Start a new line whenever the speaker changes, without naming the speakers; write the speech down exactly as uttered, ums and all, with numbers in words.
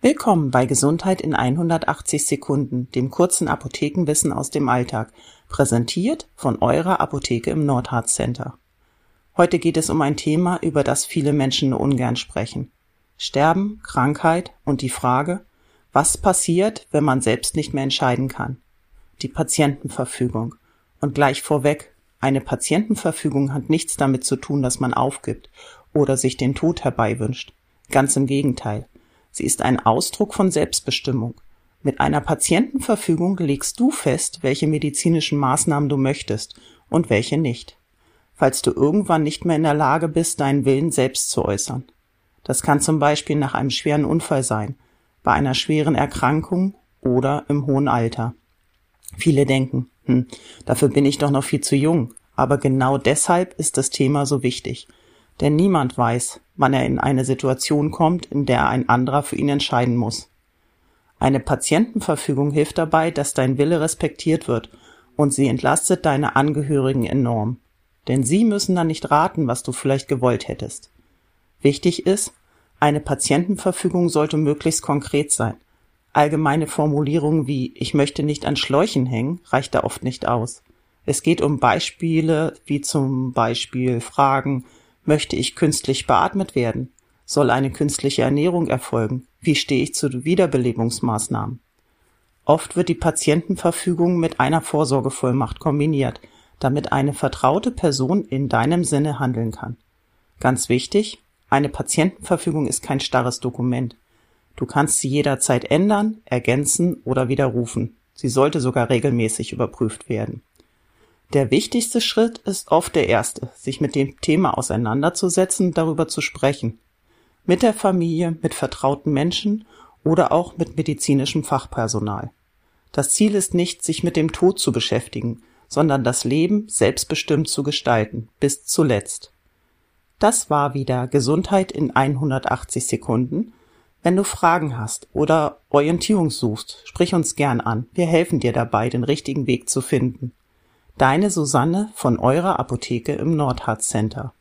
Willkommen bei Gesundheit in hundertachtzig Sekunden, dem kurzen Apothekenwissen aus dem Alltag, präsentiert von eurer Apotheke im Nordharz Center. Heute geht es um ein Thema, über das viele Menschen nur ungern sprechen. Sterben, Krankheit und die Frage, was passiert, wenn man selbst nicht mehr entscheiden kann? Die Patientenverfügung. Und gleich vorweg, eine Patientenverfügung hat nichts damit zu tun, dass man aufgibt oder sich den Tod herbeiwünscht. Ganz im Gegenteil. Sie ist ein Ausdruck von Selbstbestimmung. Mit einer Patientenverfügung legst du fest, welche medizinischen Maßnahmen du möchtest und welche nicht. Falls du irgendwann nicht mehr in der Lage bist, deinen Willen selbst zu äußern. Das kann zum Beispiel nach einem schweren Unfall sein, bei einer schweren Erkrankung oder im hohen Alter. Viele denken, hm, dafür bin ich doch noch viel zu jung. Aber genau deshalb ist das Thema so wichtig. Denn niemand weiß, wann er in eine Situation kommt, in der ein anderer für ihn entscheiden muss. Eine Patientenverfügung hilft dabei, dass dein Wille respektiert wird und sie entlastet deine Angehörigen enorm. Denn sie müssen dann nicht raten, was du vielleicht gewollt hättest. Wichtig ist, eine Patientenverfügung sollte möglichst konkret sein. Allgemeine Formulierungen wie „ich möchte nicht an Schläuchen hängen" reicht da oft nicht aus. Es geht um Beispiele wie zum Beispiel Fragen: Möchte ich künstlich beatmet werden? Soll eine künstliche Ernährung erfolgen? Wie stehe ich zu Wiederbelebungsmaßnahmen? Oft wird die Patientenverfügung mit einer Vorsorgevollmacht kombiniert, damit eine vertraute Person in deinem Sinne handeln kann. Ganz wichtig, eine Patientenverfügung ist kein starres Dokument. Du kannst sie jederzeit ändern, ergänzen oder widerrufen. Sie sollte sogar regelmäßig überprüft werden. Der wichtigste Schritt ist oft der erste, sich mit dem Thema auseinanderzusetzen, darüber zu sprechen. Mit der Familie, mit vertrauten Menschen oder auch mit medizinischem Fachpersonal. Das Ziel ist nicht, sich mit dem Tod zu beschäftigen, sondern das Leben selbstbestimmt zu gestalten, bis zuletzt. Das war wieder Gesundheit in hundertachtzig Sekunden. Wenn du Fragen hast oder Orientierung suchst, sprich uns gern an. Wir helfen dir dabei, den richtigen Weg zu finden. Deine Susanne von eurer Apotheke im Nordharz Center.